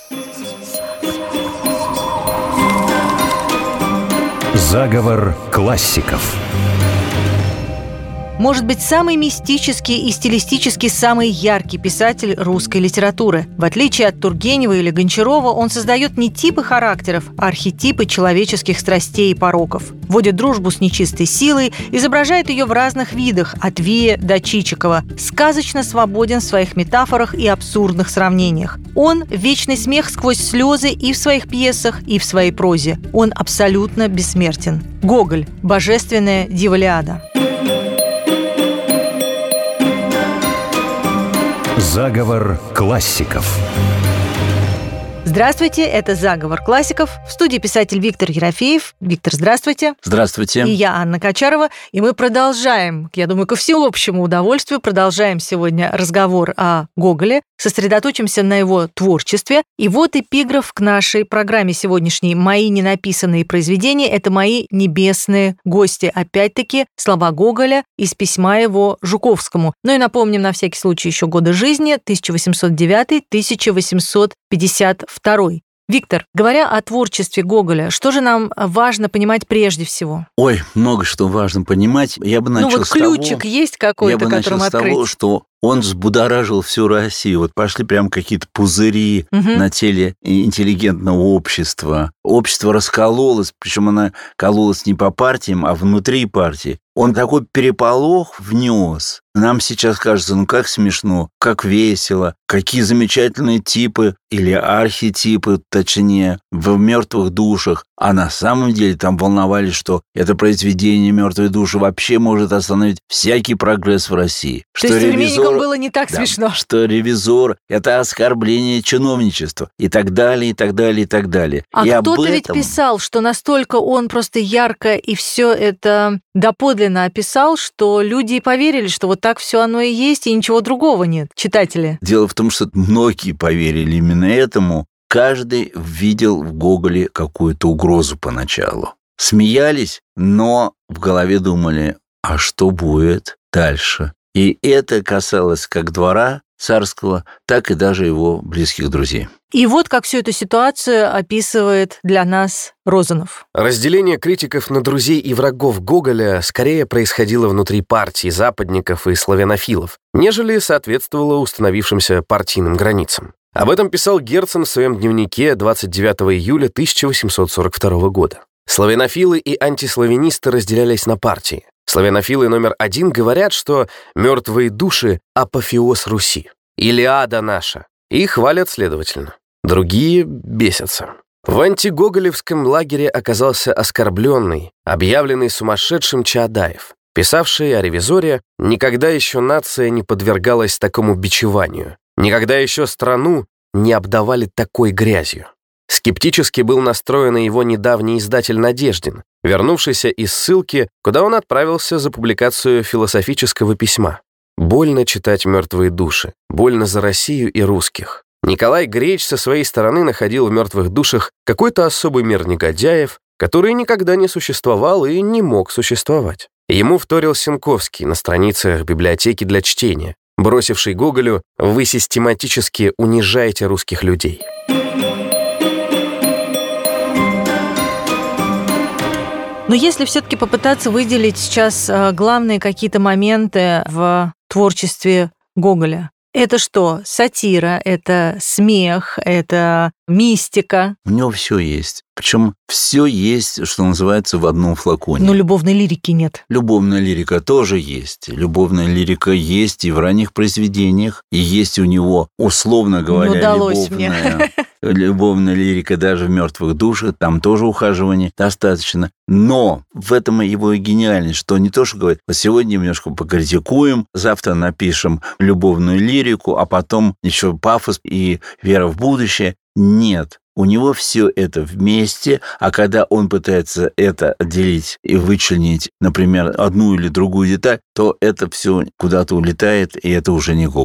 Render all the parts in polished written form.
Заговор классиков. Может быть, самый мистический и стилистически самый яркий писатель русской литературы. В отличие от Тургенева или Гончарова, он создает не типы характеров, а архетипы человеческих страстей и пороков. Вводит дружбу с нечистой силой, изображает ее в разных видах, от Вия до Чичикова. Сказочно свободен в своих метафорах и абсурдных сравнениях. Он – вечный смех сквозь слезы и в своих пьесах, и в своей прозе. Он абсолютно бессмертен. Гоголь – божественная дивалиада. Заговор классиков. Здравствуйте, это «Заговор классиков». В студии писатель Виктор Ерофеев. Виктор, здравствуйте. Здравствуйте. И я, Анна Качарова. И мы продолжаем, я думаю, ко всеобщему удовольствию, продолжаем сегодня разговор о Гоголе, сосредоточимся на его творчестве. И вот эпиграф к нашей программе сегодняшней. Мои ненаписанные произведения – это мои небесные гости. Опять-таки, слова Гоголя из письма его Жуковскому. Ну и напомним на всякий случай еще годы жизни – 1809-1852. Виктор, говоря о творчестве Гоголя, что же нам важно понимать прежде всего? Ой, много что важно понимать. Я бы начал с ключик того, есть какой-то, которым открыть? Я бы начал с того, что он взбудоражил всю Россию. Вот пошли прям какие-то пузыри на теле интеллигентного общества. Общество раскололось, причем оно кололось не по партиям, а внутри партии. Он такой переполох внес. Нам сейчас кажется, как смешно, как весело, какие замечательные типы или архетипы, точнее, в «Мертвых душах». А на самом деле там волновались, что это произведение «Мертвые души» вообще может остановить всякий прогресс в России. То есть современникам было не так смешно. Что ревизор – это оскорбление чиновничества и так далее, и так далее, и так далее. А кто-то ведь писал, что настолько он просто ярко и все это доподлинно описал, что люди и поверили, что вот так все оно и есть, и ничего другого нет, читатели. Дело в том, что многие поверили именно этому. Каждый видел в Гоголе какую-то угрозу поначалу. Смеялись, но в голове думали, а что будет дальше? И это касалось как двора царского, так и даже его близких друзей. И вот как всю эту ситуацию описывает для нас Розанов. Разделение критиков на друзей и врагов Гоголя скорее происходило внутри партии западников и славянофилов, нежели соответствовало установившимся партийным границам. Об этом писал Герцен в своем дневнике 29 июля 1842 года. Славянофилы и антиславянисты разделялись на партии. Славянофилы номер 1 говорят, что «Мертвые души» — апофеоз Руси, Илиада наша, и хвалят следовательно. Другие бесятся. В антигоголевском лагере оказался оскорбленный, объявленный сумасшедшим Чаадаев, писавший о ревизоре «Никогда еще нация не подвергалась такому бичеванию, никогда еще страну не обдавали такой грязью». Скептически был настроен и его недавний издатель Надеждин, вернувшийся из ссылки, куда он отправился за публикацию философического письма. Больно читать «Мертвые души», больно за Россию и русских. Николай Греч со своей стороны находил в «Мертвых душах» какой-то особый мир негодяев, который никогда не существовал и не мог существовать. Ему вторил Сенковский на страницах библиотеки для чтения, бросивший Гоголю «Вы систематически унижаете русских людей». Но если все-таки попытаться выделить сейчас главные какие-то моменты в творчестве Гоголя, это что? Сатира, это смех, это мистика? У него все есть. Причем все есть, что называется, в одном флаконе. Но любовной лирики нет. Любовная лирика тоже есть. Любовная лирика есть и в ранних произведениях, и есть у него, условно говоря, любовная лирика даже в «Мертвых душах», там тоже ухаживания достаточно. Но в этом его и гениальность, что не то, что говорит, вот сегодня немножко покритикуем, завтра напишем любовную лирику, а потом еще пафос и вера в будущее. Нет. У него все это вместе, а когда он пытается это отделить и вычленить, например, одну или другую деталь, то это все куда-то улетает, и это уже не Гоголь.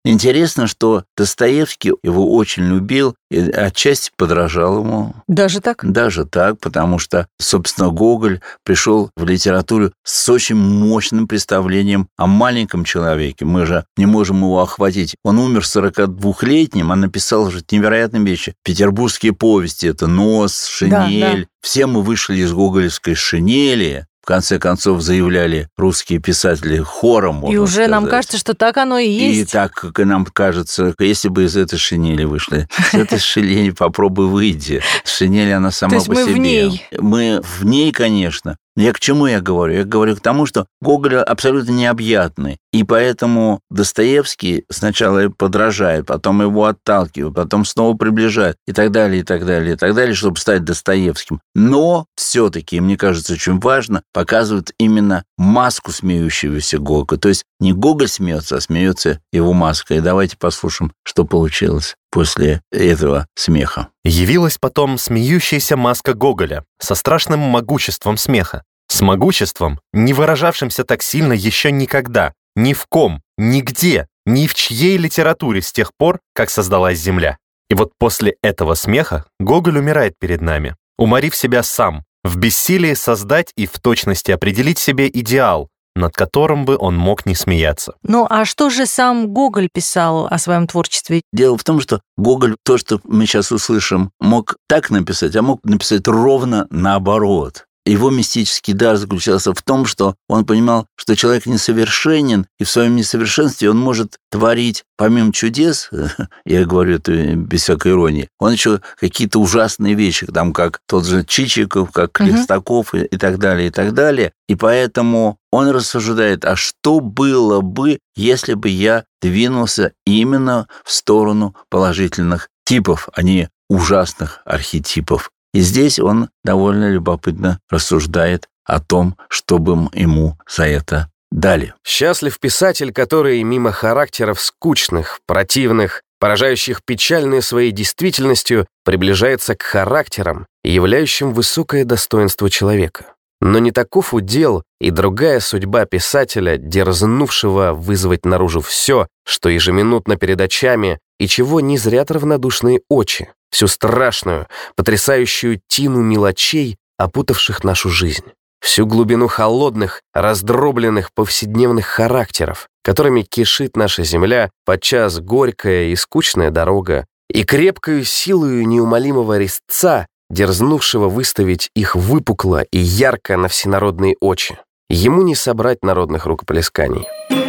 Интересно, что Достоевский его очень любил и отчасти подражал ему. Даже так? Даже так, потому что, собственно, Гоголь пришел в литературу с очень мощным представлением о маленьком человеке. Мы же не можем его охватить. Он умер 42-летним, а написал же невероятные вещи. Петербургские повести, это «Нос», «Шинель». Да. Все мы вышли из гоголевской шинели. В конце концов, заявляли русские писатели хором, можно И уже сказать. Нам кажется, что так оно и есть. И так, как нам кажется, если бы из этой шинели вышли. С этой шинели попробуй выйди. Шинель, она сама по себе. То есть мы в ней. Мы в ней, конечно. Я к чему я говорю? Я говорю к тому, что Гоголь абсолютно необъятный. И поэтому Достоевский сначала подражает, потом его отталкивает, потом снова приближает и так далее, и так далее, и так далее, чтобы стать Достоевским. Но все-таки, мне кажется, очень важно, показывают именно маску смеющегося Гоголя. То есть не Гоголь смеется, а смеется его маска. И давайте послушаем, что получилось после этого смеха. Явилась потом смеющаяся маска Гоголя со страшным могуществом смеха. С могуществом, не выражавшимся так сильно еще никогда, ни в ком, нигде, ни в чьей литературе с тех пор, как создалась Земля. И вот после этого смеха Гоголь умирает перед нами, уморив себя сам, в бессилии создать и в точности определить себе идеал, над которым бы он мог не смеяться. Ну, а что же сам Гоголь писал о своем творчестве? Дело в том, что Гоголь, то, что мы сейчас услышим, мог так написать, а мог написать ровно наоборот. Его мистический дар заключался в том, что он понимал, что человек несовершенен, и в своем несовершенстве он может творить, помимо чудес, я говорю это без всякой иронии, он еще какие-то ужасные вещи, там как тот же Чичиков, как Хлестаков и так далее, и так далее. И поэтому он рассуждает, а что было бы, если бы я двинулся именно в сторону положительных типов, а не ужасных архетипов. И здесь он довольно любопытно рассуждает о том, что бы ему за это дали. Счастлив писатель, который мимо характеров скучных, противных, поражающих печальной своей действительностью, приближается к характерам, являющим высокое достоинство человека. Но не таков удел и другая судьба писателя, дерзнувшего вызвать наружу все, что ежеминутно перед очами, и чего не зрят равнодушные очи, всю страшную, потрясающую тину мелочей, опутавших нашу жизнь, всю глубину холодных, раздробленных повседневных характеров, которыми кишит наша земля, подчас горькая и скучная дорога, и крепкою силою неумолимого резца, дерзнувшего выставить их выпукло и ярко на всенародные очи. Ему не собрать народных рукоплесканий.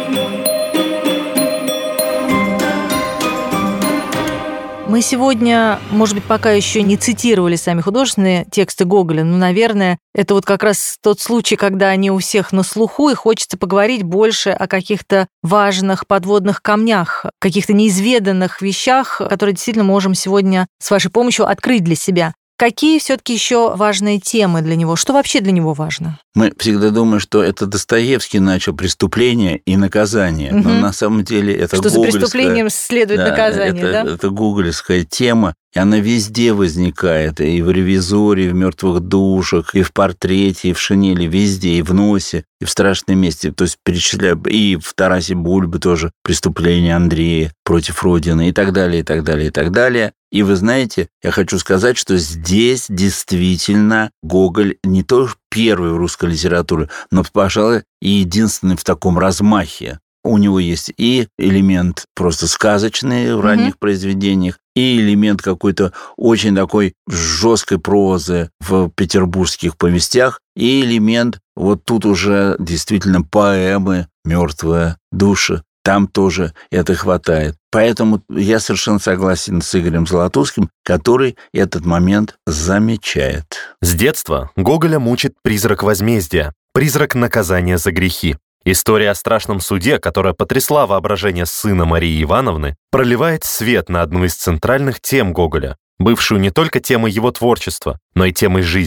Мы сегодня, может быть, пока еще не цитировали сами художественные тексты Гоголя, но, наверное, это вот как раз тот случай, когда они у всех на слуху, и хочется поговорить больше о каких-то важных подводных камнях, каких-то неизведанных вещах, которые действительно можем сегодня с вашей помощью открыть для себя. Какие все-таки еще важные темы для него? Что вообще для него важно? Мы всегда думаем, что это Достоевский начал преступление и наказание, но на самом деле это что гоголевская... за преступлением следует наказание, да? Это гоголевская тема, и она везде возникает, и в «Ревизоре», и в «Мертвых душах», и в «Портрете», и в «Шинели», везде, и в «Носе», и в «Страшном месте». То есть перечисляю, и в «Тарасе Бульбе» тоже «Преступление Андрея против Родины», и так далее, и так далее, и так далее. И вы знаете, я хочу сказать, что здесь действительно Гоголь не только первый в русской литературе, но, пожалуй, и единственный в таком размахе. У него есть и элемент просто сказочный в ранних произведениях, и элемент какой-то очень такой жесткой прозы в петербургских повестях, и элемент вот тут уже действительно поэмы «Мертвые души». Там тоже это хватает. Поэтому я совершенно согласен с Игорем Золотуским, который этот момент замечает. С детства Гоголя мучит призрак возмездия, призрак наказания за грехи. История о страшном суде, которая потрясла воображение сына Марии Ивановны, проливает свет на одну из центральных тем Гоголя, бывшую не только темой его творчества, но и темой жизни.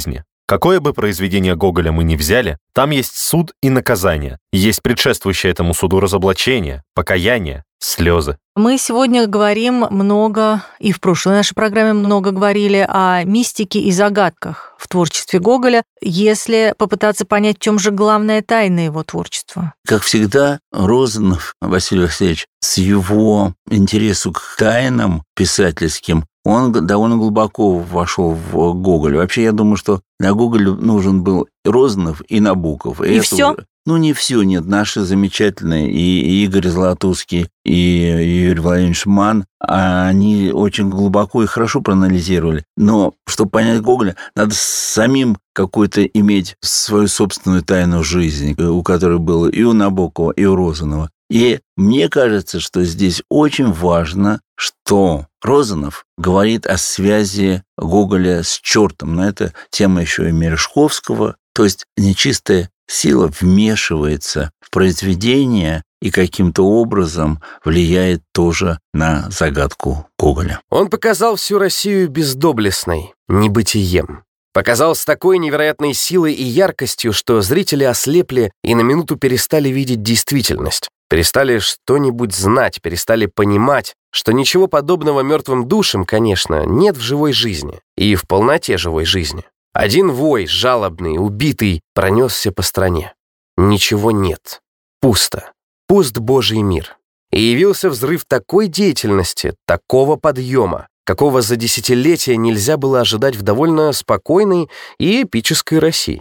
Какое бы произведение Гоголя мы ни взяли, там есть суд и наказание, есть предшествующее этому суду разоблачение, покаяние, слезы. Мы сегодня говорим много, и в прошлой нашей программе много говорили о мистике и загадках в творчестве Гоголя, если попытаться понять, в чем же главная тайна его творчества. Как всегда, Розанов Василий Васильевич с его интересу к тайнам писательским, он довольно глубоко вошел в Гоголя. Вообще, я думаю, что для Гоголя нужен был Розанов и Набоков. И все? Не все, нет. Наши замечательные, и Игорь Златоуский, и Юрий Владимирович Манн, они очень глубоко и хорошо проанализировали. Но, чтобы понять Гоголя, надо самим какой-то иметь свою собственную тайну жизни, у которой было и у Набокова, и у Розанова. И мне кажется, что здесь очень важно, что Розанов говорит о связи Гоголя с чертом. Но это тема еще и Мережковского. То есть нечистая сила вмешивается в произведение и каким-то образом влияет тоже на загадку Гоголя. Он показал всю Россию бездоблестной, небытием. Показал с такой невероятной силой и яркостью, что зрители ослепли и на минуту перестали видеть действительность. Перестали что-нибудь знать, перестали понимать, что ничего подобного мертвым душам, конечно, нет в живой жизни и в полноте живой жизни. Один вой, жалобный, убитый, пронесся по стране. Ничего нет. Пусто. Пуст Божий мир. И явился взрыв такой деятельности, такого подъема, какого за десятилетия нельзя было ожидать в довольно спокойной и эпической России.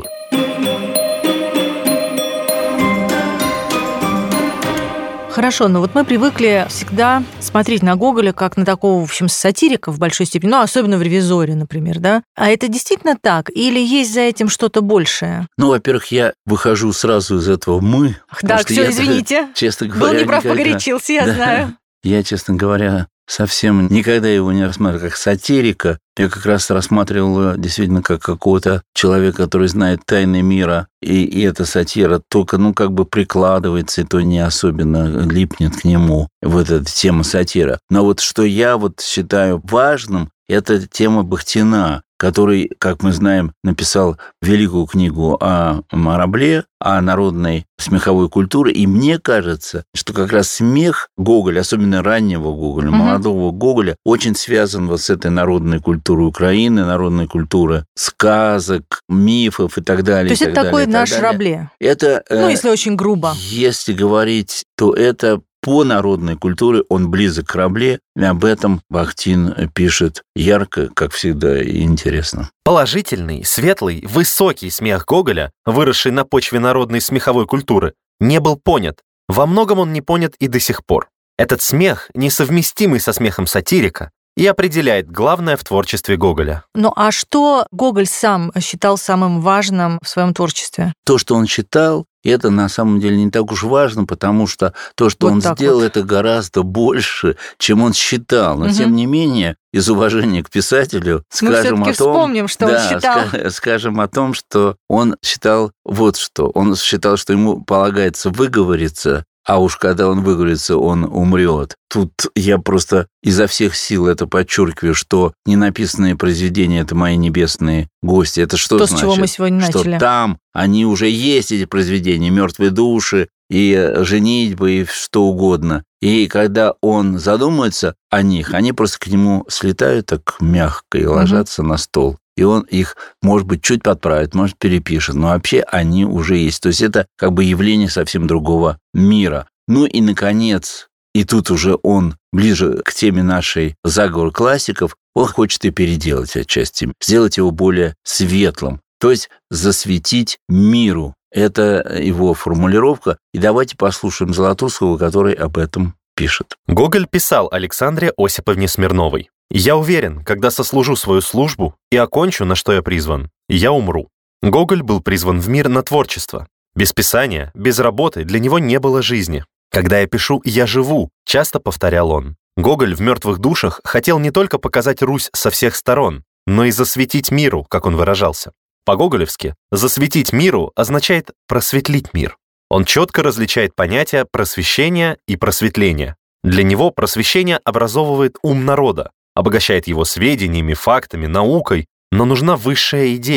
Хорошо, но вот мы привыкли всегда смотреть на Гоголя как на такого, в общем, сатирика в большой степени, особенно в «Ревизоре», например, да? А это действительно так? Или есть за этим что-то большее? Во-первых, я выхожу сразу из этого «мы». Да, все, извините. Честно говоря, был неправ, погорячился, я знаю. Я, честно говоря, совсем никогда его не рассматривал как сатирика. Я как раз рассматривал его действительно как какого-то человека, который знает тайны мира, и эта сатира только, прикладывается, и то не особенно липнет к нему, вот эта тема сатира. Но вот что я считаю важным, это тема Бахтина, который, как мы знаем, написал великую книгу о Рабле, о народной смеховой культуре. И мне кажется, что как раз смех Гоголя, особенно раннего Гоголя, молодого Гоголя, очень связан с этой народной культурой Украины, народной культурой сказок, мифов и так далее. То есть это такой наш Рабле? Это, если очень грубо. Если говорить, то это по народной культуре он близок к Рабле, и об этом Бахтин пишет ярко, как всегда, и интересно. Положительный, светлый, высокий смех Гоголя, выросший на почве народной смеховой культуры, не был понят. Во многом он не понят и до сих пор. Этот смех, несовместимый со смехом сатирика, и определяет главное в творчестве Гоголя. Ну а что Гоголь сам считал самым важным в своем творчестве? То, что он считал, это на самом деле не так уж важно, потому что то, что он сделал, это гораздо больше, чем он считал. Но, тем не менее, из уважения к писателю скажем о том, вспомним, что он считал. Скажем о том, что он считал вот что. Он считал, что ему полагается выговориться, а уж когда он выговорится, он умрет. Тут я просто изо всех сил это подчеркиваю, что ненаписанные произведения – это мои небесные гости. Это что значит? То, с чего мы сегодня начали. Что там они уже есть, эти произведения, «Мертвые души», и «Женитьба», и что угодно. И когда он задумается о них, они просто к нему слетают так мягко и ложатся на стол. И он их, может быть, чуть подправит, может, перепишет, но вообще они уже есть. То есть это как бы явление совсем другого мира. Ну и, наконец, и тут уже он ближе к теме нашей «Заговор классиков», он хочет и переделать отчасти, сделать его более светлым, то есть засветить миру. Это его формулировка. И давайте послушаем Златоустского, который об этом пишет. Гоголь писал Александре Осиповне Смирновой: «Я уверен, когда сослужу свою службу и окончу, на что я призван, я умру». Гоголь был призван в мир на творчество. Без писания, без работы для него не было жизни. «Когда я пишу, я живу», часто повторял он. Гоголь в «Мертвых душах» хотел не только показать Русь со всех сторон, но и засветить миру, как он выражался. По-гоголевски «засветить миру» означает «просветлить мир». Он четко различает понятия просвещения и просветления. Для него просвещение образовывает ум народа, обогащает его сведениями, фактами, наукой, но нужна высшая идея,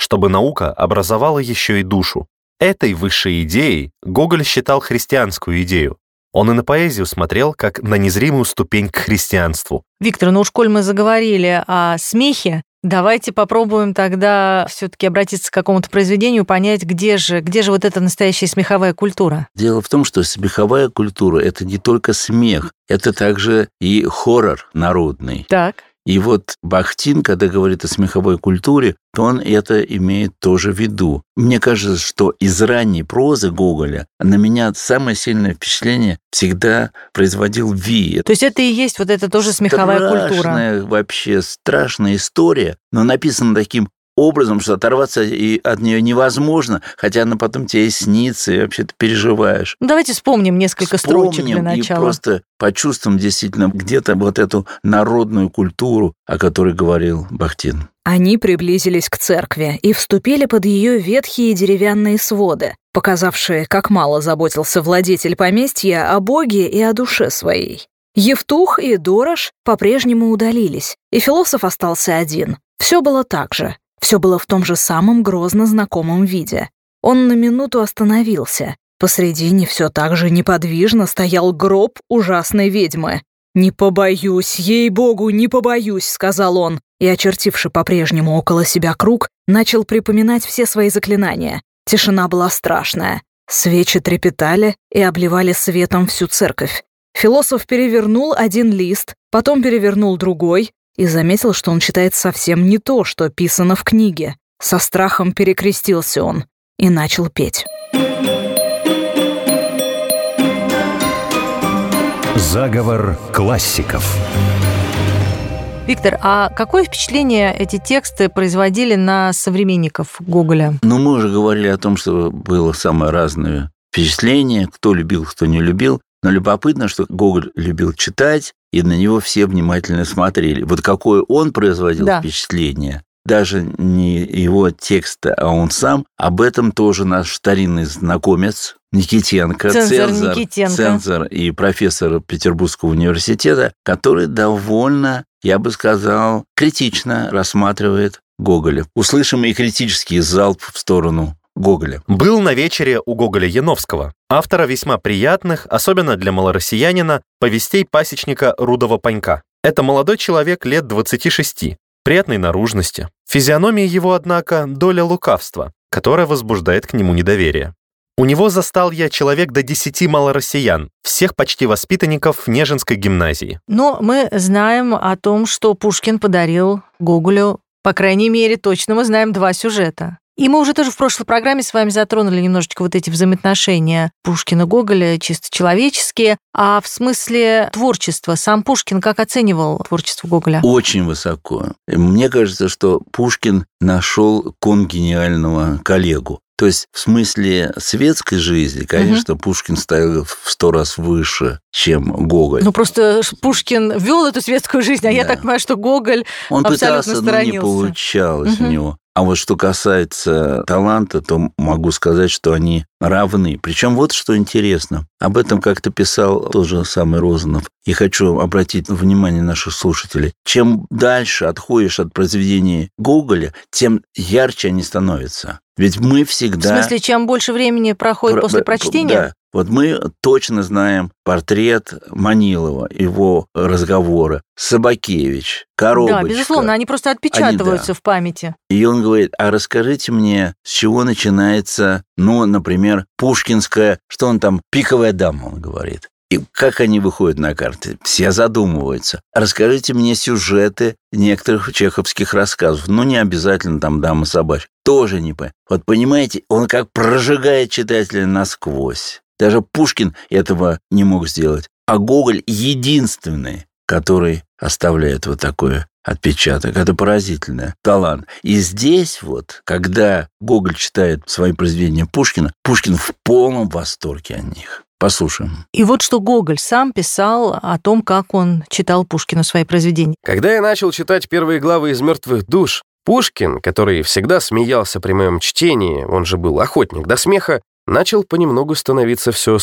чтобы наука образовала еще и душу. Этой высшей идеей Гоголь считал христианскую идею. Он и на поэзию смотрел как на незримую ступень к христианству. Виктор, ну уж коль мы заговорили о смехе, давайте попробуем тогда все-таки обратиться к какому-то произведению, понять, где же вот эта настоящая смеховая культура. Дело в том, что смеховая культура – это не только смех, это также и хоррор народный. Так. И вот Бахтин, когда говорит о смеховой культуре, то он это имеет тоже в виду. Мне кажется, что из ранней прозы Гоголя на меня самое сильное впечатление всегда производил Вий. То есть это и есть вот это тоже смеховая культура. Вообще страшная история, но написана таким образом, что оторваться и от нее невозможно, хотя она потом тебе и снится, и вообще ты переживаешь. Ну, давайте вспомним несколько строчек для начала. И просто почувствуем действительно где-то вот эту народную культуру, о которой говорил Бахтин. Они приблизились к церкви и вступили под ее ветхие деревянные своды, показавшие, как мало заботился владетель поместья о Боге и о душе своей. Евтух и Дорож по-прежнему удалились, и философ остался один. Все было так же. Все было в том же самом грозно знакомом виде. Он на минуту остановился. Посредине все так же неподвижно стоял гроб ужасной ведьмы. «Не побоюсь, ей-богу, не побоюсь», — сказал он, и, очертивши по-прежнему около себя круг, начал припоминать все свои заклинания. Тишина была страшная. Свечи трепетали и обливали светом всю церковь. Философ перевернул один лист, потом перевернул другой, и заметил, что он читает совсем не то, что писано в книге. Со страхом перекрестился он и начал петь. Заговор классиков. Виктор, а какое впечатление эти тексты производили на современников Гоголя? Ну, мы уже говорили о том, что было самое разное впечатление, кто любил, кто не любил. Но любопытно, что Гоголь любил читать, и на него все внимательно смотрели. Вот какое он производил впечатление, даже не его текста, а он сам, об этом тоже наш старинный знакомец Никитенко, цензор и профессор Петербургского университета, который довольно, я бы сказал, критично рассматривает Гоголя. Услышим и критический залп в сторону Гоголя. Был на вечере у Гоголя Яновского, автора весьма приятных, особенно для малороссиянина, повестей пасечника Рудого Панька. Это молодой человек лет 26, приятной наружности. Физиономия его, однако, доля лукавства, которая возбуждает к нему недоверие. У него застал я человек до 10 малороссиян, всех почти воспитанников Нежинской гимназии. Но мы знаем о том, что Пушкин подарил Гоголю, по крайней мере, точно мы знаем 2 сюжета. И мы уже тоже в прошлой программе с вами затронули немножечко вот эти взаимоотношения Пушкина-Гоголя, чисто человеческие. А в смысле творчества, сам Пушкин как оценивал творчество Гоголя? Очень высоко. Мне кажется, что Пушкин нашел конгениального коллегу. То есть в смысле светской жизни, конечно, Пушкин стоял в 100 раз выше, чем Гоголь. Ну, просто Пушкин вел эту светскую жизнь, я так понимаю, что Гоголь он абсолютно пытался, сторонился. но не получалось у него. А вот что касается таланта, то могу сказать, что они равны. Причем вот что интересно. Об этом как-то писал тот же самый Розанов. И хочу обратить внимание наших слушателей. Чем дальше отходишь от произведений Гоголя, тем ярче они становятся. Ведь мы всегда... В смысле, чем больше времени проходит после прочтения? Да. Вот мы точно знаем портрет Манилова, его разговоры, Собакевич, Коробочка. Да, безусловно, они просто отпечатываются в памяти. И он говорит, а расскажите мне, с чего начинается, например, пушкинская, что он там, «Пиковая дама», он говорит. И как они выходят на карты? Все задумываются. Расскажите мне сюжеты некоторых чеховских рассказов. Не обязательно там «Дама собачья». Тоже не понимаю. Вот понимаете, он как прожигает читателя насквозь. Даже Пушкин этого не мог сделать. А Гоголь единственный, который оставляет вот такой отпечаток. Это поразительный талант. И здесь когда Гоголь читает свои произведения Пушкина, Пушкин в полном восторге от них. Послушаем. И вот что Гоголь сам писал о том, как он читал Пушкину свои произведения. Когда я начал читать первые главы из «Мертвых душ», Пушкин, который всегда смеялся при моем чтении, он же был охотник до смеха, начал понемногу становиться все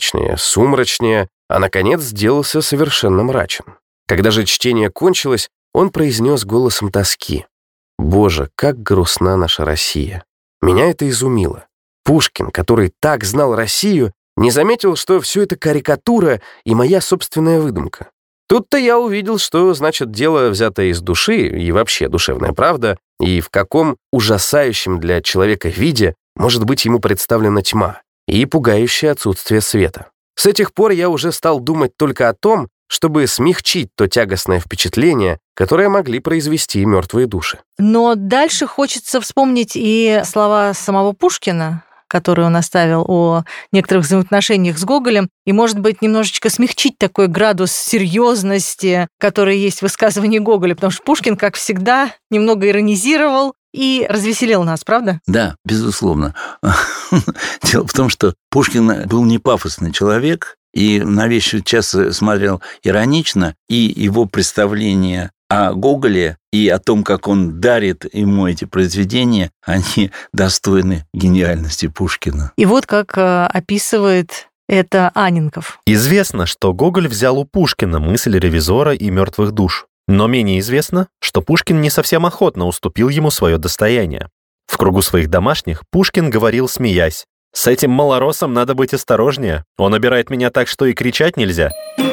сумрачнее, а, наконец, сделался совершенно мрачен. Когда же чтение кончилось, он произнес голосом тоски: Боже, как грустна наша Россия. Меня это изумило. Пушкин, который так знал Россию, не заметил, что все это карикатура и моя собственная выдумка. Тут-то я увидел, что, значит, дело, взятое из души, и вообще душевная правда, и в каком ужасающем для человека виде может быть ему представлена тьма и пугающее отсутствие света. С этих пор я уже стал думать только о том, чтобы смягчить то тягостное впечатление, которое могли произвести мертвые души. Но дальше хочется вспомнить и слова самого Пушкина, который он оставил о некоторых взаимоотношениях с Гоголем, и, может быть, немножечко смягчить такой градус серьезности, который есть в высказывании Гоголя, потому что Пушкин, как всегда, немного иронизировал и развеселил нас, правда? Да, безусловно. Дело в том, что Пушкин был не пафосный человек, и на вещи часто смотрел иронично, и его представление о Гоголе и о том, как он дарит ему эти произведения, они достойны гениальности Пушкина. И вот как описывает это Анненков. Известно, что Гоголь взял у Пушкина мысль ревизора и мертвых душ. Но менее известно, что Пушкин не совсем охотно уступил ему свое достояние. В кругу своих домашних Пушкин говорил, смеясь: «С этим малоросом надо быть осторожнее. Он обирает меня так, что и кричать нельзя».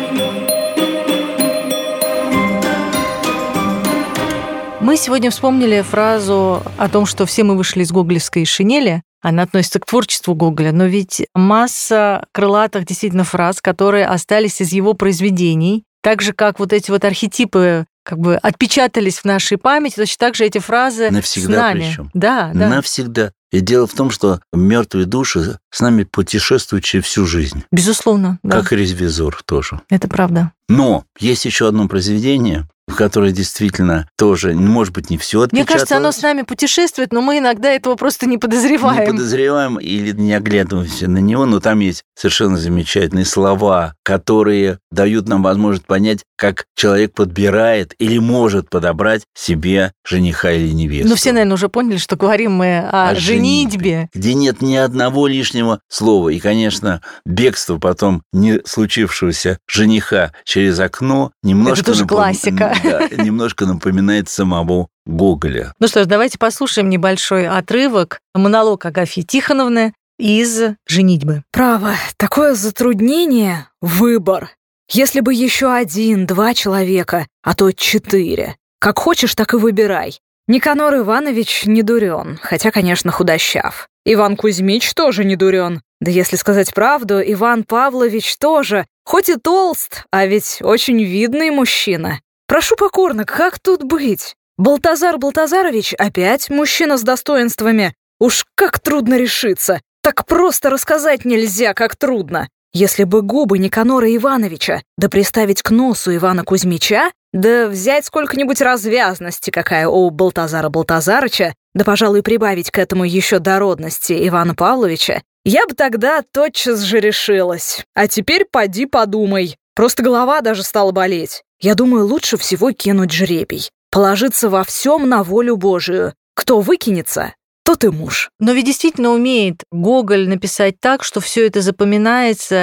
Мы сегодня вспомнили фразу о том, что все мы вышли из гоголевской шинели. Она относится к творчеству Гоголя, но ведь масса крылатых действительно фраз, которые остались из его произведений, так же, как вот эти вот архетипы как бы отпечатались в нашей памяти, точно так же эти фразы навсегда с нами. Причем. Да. Навсегда. И дело в том, что мертвые души с нами путешествуют через всю жизнь. Безусловно, да. Как и ревизор тоже. Это правда. Но есть еще одно произведение, в которое действительно тоже, может быть, не все отпечаталось. Мне кажется, оно с нами путешествует, но мы иногда этого просто не подозреваем. Не подозреваем или не оглядываемся на него, но там есть совершенно замечательные слова, которые дают нам возможность понять, как человек подбирает или может подобрать себе жениха или невесту. Ну, все, наверное, уже поняли, что говорим мы о женитьбе. Где нет ни одного лишнего слова. И, конечно, бегство потом не случившегося жениха через окно немножко... Это тоже классика. Да, немножко напоминает самого Гоголя. Ну что ж, давайте послушаем небольшой отрывок, монолог Агафьи Тихоновны из «Женитьбы». Право, такое затруднение — выбор. Если бы еще 1-2 человека, а то 4. Как хочешь, так и выбирай. Никанор Иванович не дурен, хотя, конечно, худощав. Иван Кузьмич тоже не дурен. Да если сказать правду, Иван Павлович тоже, хоть и толст, а ведь очень видный мужчина. Прошу покорно, как тут быть? Балтазар Балтазарович опять мужчина с достоинствами. Уж как трудно решиться. Так просто рассказать нельзя, как трудно. Если бы губы Никанора Ивановича, да приставить к носу Ивана Кузьмича, да взять сколько-нибудь развязности, какая у Балтазара Балтазарыча, да, пожалуй, прибавить к этому еще дородности Ивана Павловича, я бы тогда тотчас же решилась. А теперь поди подумай. Просто голова даже стала болеть. Я думаю, лучше всего кинуть жребий. Положиться во всем на волю Божию. Кто выкинется, тот и муж. Но ведь действительно умеет Гоголь написать так, что все это запоминается,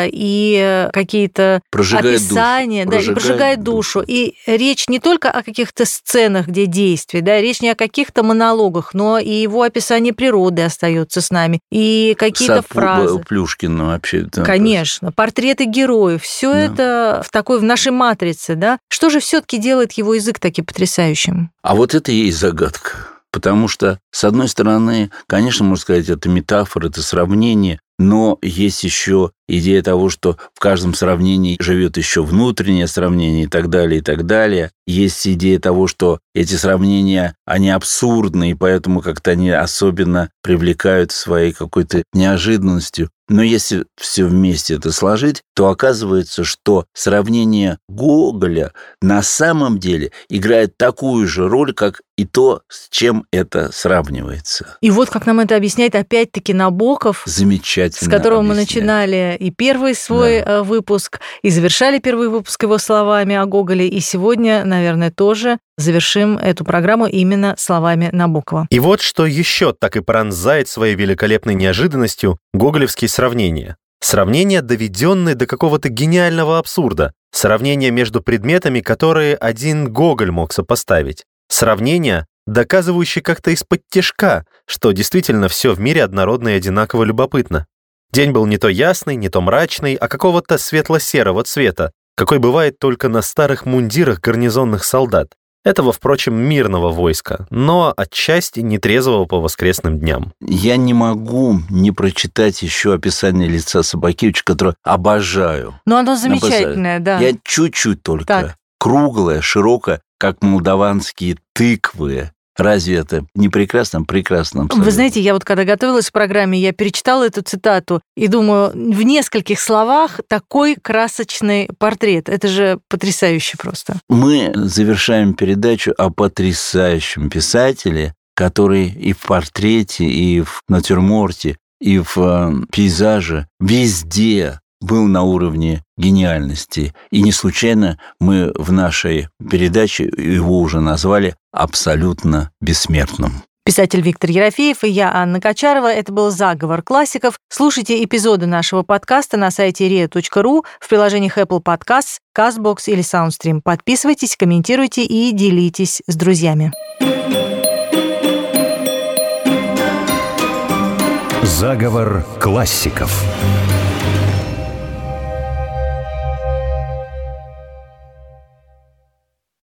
и какие-то описания, да, и прожигает душу. И речь не только о каких-то сценах, где действия, да, речь не о каких-то монологах, но и его описание природы остается с нами, и какие-то фразы. Плюшкина вообще. Да, конечно, портреты героев, все это в нашей матрице, да. Что же все-таки делает его язык таким потрясающим? А вот это и есть загадка. Потому что, с одной стороны, конечно, можно сказать, это метафора, это сравнение, но есть еще идея того, что в каждом сравнении живет еще внутреннее сравнение и так далее, и так далее. Есть идея того, что эти сравнения, они абсурдны, и поэтому как-то они особенно привлекают своей какой-то неожиданностью. Но если все вместе это сложить, то оказывается, что сравнение Гоголя на самом деле играет такую же роль, как и то, с чем это сравнивается. И вот как нам это объясняет опять-таки Набоков, замечательно, с которого мы начинали и первый свой выпуск, и завершали первый выпуск его словами о Гоголе, и сегодня, наверное, тоже завершим эту программу именно словами Набокова. И вот что еще так и пронзает своей великолепной неожиданностью гоголевские сравнения. Сравнения, доведенные до какого-то гениального абсурда. Сравнения между предметами, которые один Гоголь мог сопоставить. Сравнения, доказывающий как-то из-под тишка, что действительно все в мире однородно и одинаково любопытно. День был не то ясный, не то мрачный, а какого-то светло-серого цвета, какой бывает только на старых мундирах гарнизонных солдат. Этого, впрочем, мирного войска, но отчасти нетрезвого по воскресным дням. Я не могу не прочитать еще описание лица Собакевича, которое обожаю. Но оно замечательное, да. Я чуть-чуть только. Так. Круглое, широкое, как молдаванские тыквы. Разве это не прекрасно? Прекрасно абсолютно. Вы знаете, я вот когда готовилась к программе, я перечитала эту цитату и думаю, в нескольких словах такой красочный портрет. Это же потрясающе просто. Мы завершаем передачу о потрясающем писателе, который и в портрете, и в натюрморте, и в пейзаже везде был на уровне гениальности. И не случайно мы в нашей передаче его уже назвали абсолютно бессмертным. Писатель Виктор Ерофеев и я, Анна Кочарова. Это был «Заговор классиков». Слушайте эпизоды нашего подкаста на сайте ria.ru, в приложениях Apple Podcasts, CastBox или SoundStream. Подписывайтесь, комментируйте и делитесь с друзьями. Заговор классиков.